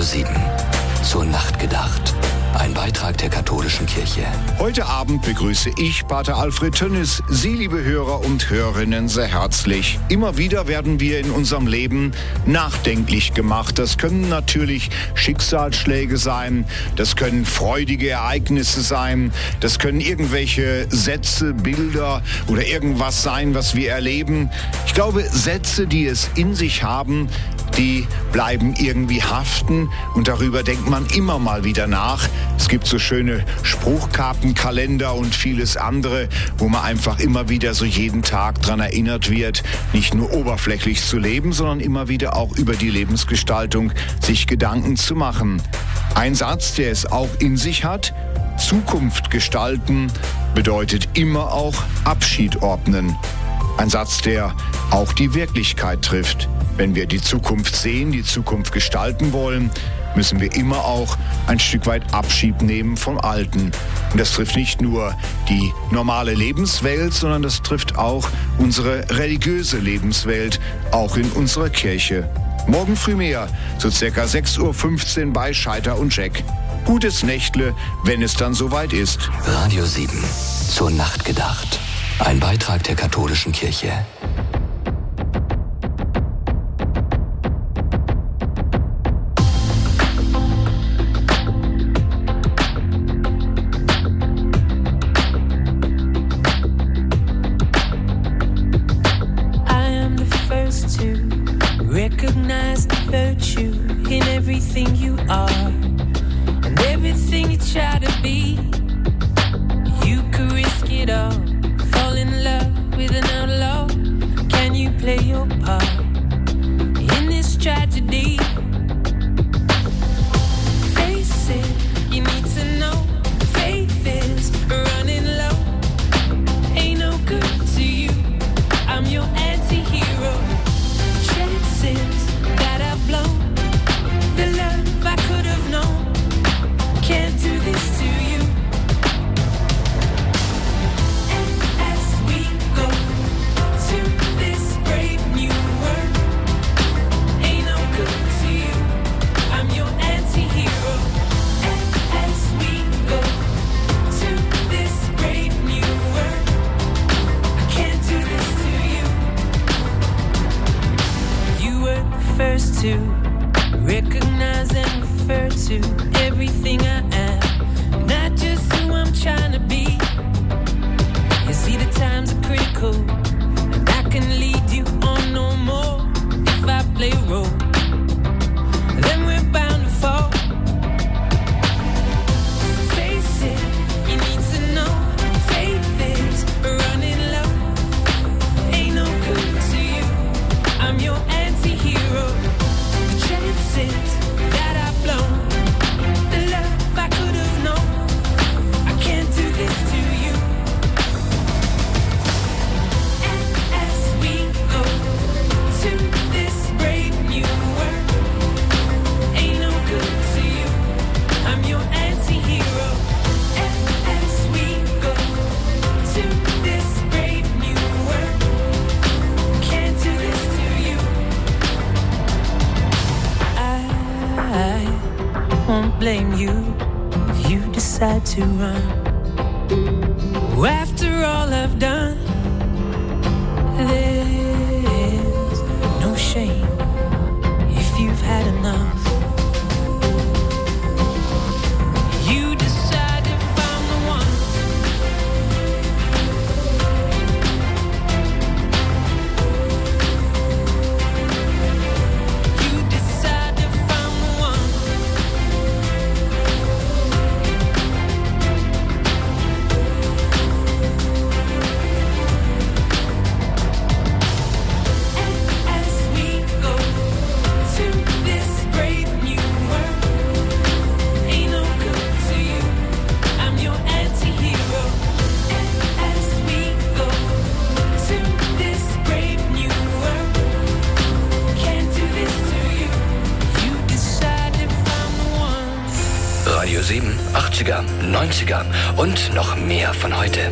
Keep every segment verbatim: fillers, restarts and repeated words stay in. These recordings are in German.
sieben. Zur Nacht gedacht. Ein Beitrag der katholischen Kirche. Heute Abend begrüße ich, Pater Alfred Tönnis, Sie, liebe Hörer und Hörerinnen, sehr herzlich. Immer wieder werden wir in unserem Leben nachdenklich gemacht. Das können natürlich Schicksalsschläge sein, das können freudige Ereignisse sein, das können irgendwelche Sätze, Bilder oder irgendwas sein, was wir erleben. Ich glaube, Sätze, die es in sich haben, die bleiben irgendwie haften und darüber denkt man immer mal wieder nach. Es gibt so schöne Spruchkartenkalender und vieles andere, wo man einfach immer wieder so jeden Tag dran erinnert wird, nicht nur oberflächlich zu leben, sondern immer wieder auch über die Lebensgestaltung sich Gedanken zu machen. Ein Satz, der es auch in sich hat: Zukunft gestalten bedeutet immer auch Abschied ordnen. Ein Satz, der auch die Wirklichkeit trifft. Wenn wir die Zukunft sehen, die Zukunft gestalten wollen, müssen wir immer auch ein Stück weit Abschied nehmen vom Alten. Und das trifft nicht nur die normale Lebenswelt, sondern das trifft auch unsere religiöse Lebenswelt, auch in unserer Kirche. Morgen früh mehr, so circa sechs Uhr fünfzehn bei Scheiter und Jack. Gutes Nächtle, wenn es dann soweit ist. Radio sieben. Zur Nacht gedacht. Ein Beitrag der katholischen Kirche. Recognize the virtue in everything you are and everything you try to be. You could risk it all, fall in love with an outlaw. Can you play your part in this tragedy? Face it, you need to know faith is running low. Ain't no good to you, I'm your anti-hero. Chances that I've blown, the love I could have known, can't do this to you. And as we go to this brave new world, ain't no good to you, I'm your anti-hero. And as we go to this brave new world, I can't do this to you. You were the first to recognize and refer to everything I am, not just who I'm trying to be. You see the times are critical, and I can lead you on no more. If I play a role, then we're bound to fall. So face it, you need to know faith is running low. Ain't no good to you, I'm your anti-hero. The chances that I've blown, the love I could have known, I can't do this to you. And as we go to this brave new world, ain't no good to you, I'm your anti-hero. And as we go to this brave new world, can't do this to you. I won't blame you if you decide to run. After all I've done, there's no shame if you've had enough. You decide if I'm the one. You decide if I'm the one. And as we go to this brave new world, ain't no good to you, I'm your anti-hero. And as we go to this brave new world, can't do this to you. You decide if I'm the one. Radio sieben, achtziger, neunziger und noch mehr von heute.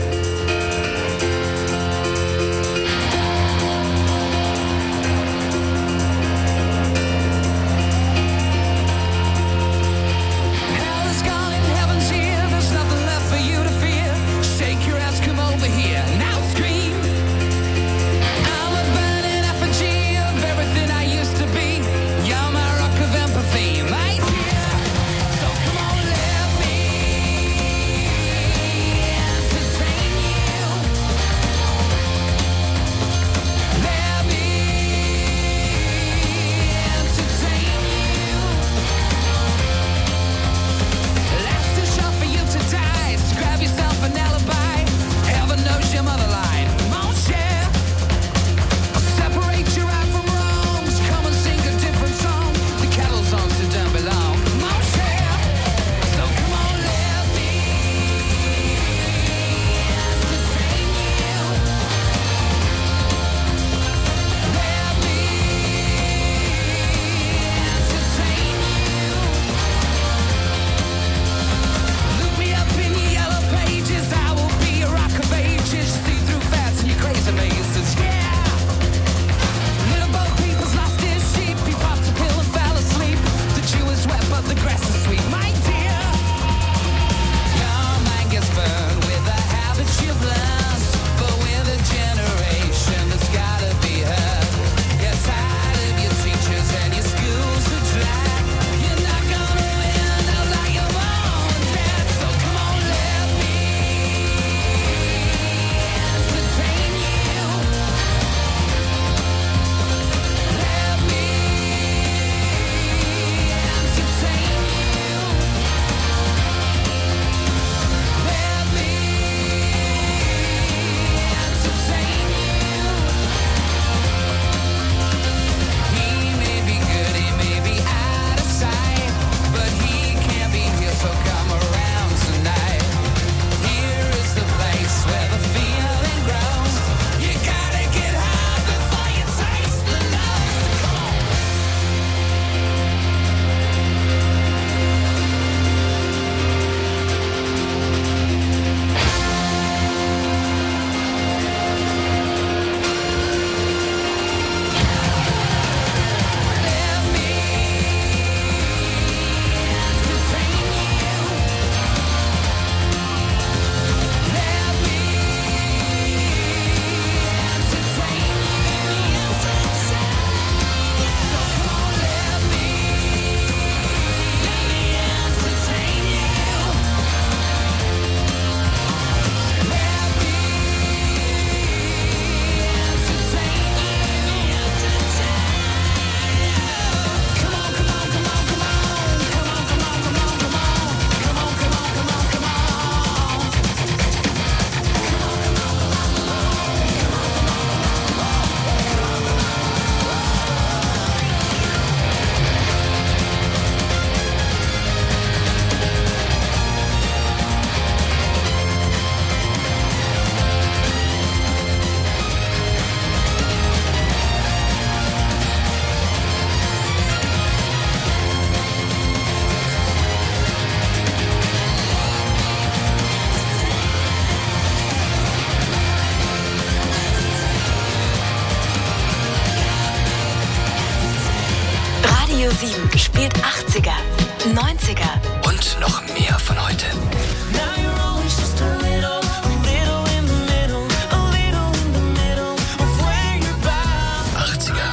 Radio sieben spielt achtziger, neunziger und noch mehr von heute. Now you're always just a little, little in the middle, a little in the middle of where you're bound. achtziger.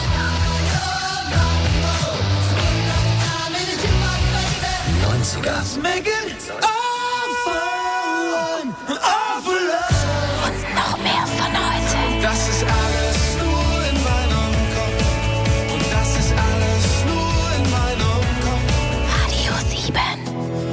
neunziger. Let's make it all fun, all for love. und noch mehr von heute. Das ist alles nur in meinem Kopf. Und das ist alles nur in meinem Kopf. Radio sieben.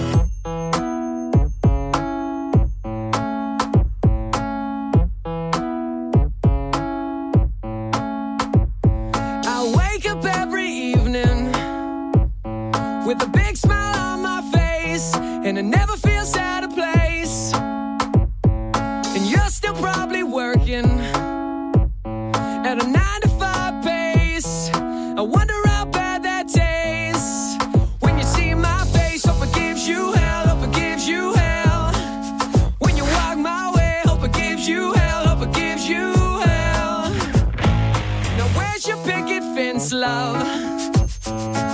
I wake up every evening with a big smile on my face, and it never feels out of place. And you're still probably working at a nine to five pace. I wonder how bad that tastes when you see my face. Hope it gives you hell, hope it gives you hell. When you walk my way, hope it gives you hell, hope it gives you hell. Now where's your picket fence, love?